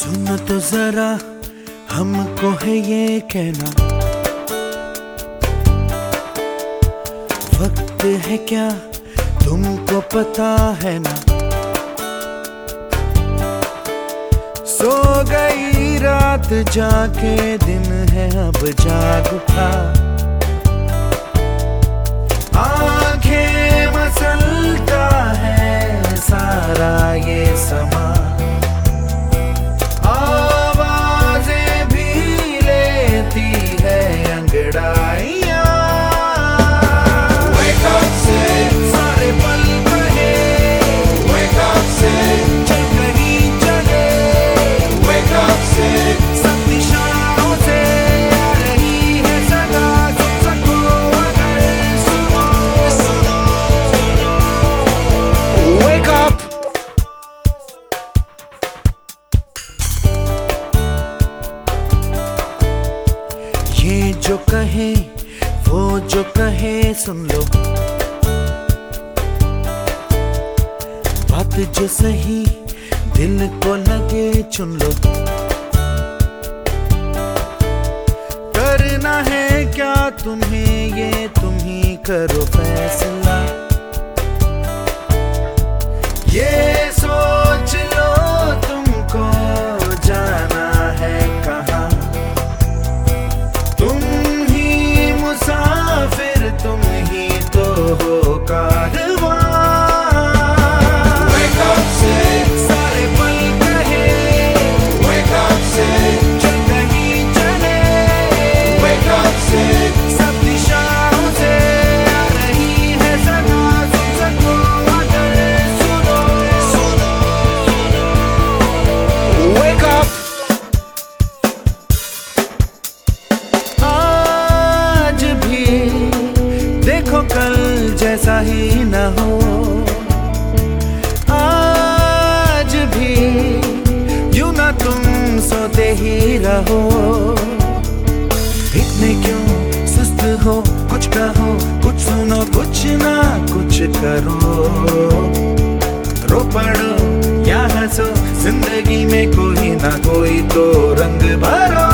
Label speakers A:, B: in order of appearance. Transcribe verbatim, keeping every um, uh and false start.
A: सुनो तो जरा हमको है ये कहना, वक्त है क्या तुमको पता है ना। सो गई रात जाके दिन है अब जाग उठा, आंखें मसलता है सारा ये समा, आवाजें भी लेती है अंगड़ाइयां। Wake up से सारे पल बहे, Wake up से चल कहीं चले, Wake up से सब दिशाओं से आ रही है सदा, सुन सको अगर सुनो सुनो सुनो। Wake up ये जो कहे वो जो कहे सुन लो, बात जो सही दिल को लगे चुन लो। करना है क्या तुम्हें ये तुम ही करो फैसला, ये सोच लो तुमको जाना है कहाँ, तुम ही मुसाफिर तुम ही तो हो कारवां। Wake up से सारे पल कहे, Wake up से चल कहीं चले, Wake up से सब दिशाओं से आ रही है सदा, सुन सको अगर सुनो सुनो सुनो। Wake up आज भी देखो कल जैसा ही न हो, आज भी यूं ना तुम सोते ही रहो। इतने क्यों सुस्त हो, कुछ कहो कुछ सुनो, कुछ ना कुछ करो। रो पड़ो या हंसो, जिंदगी में कोई ना कोई तो रंग भरो।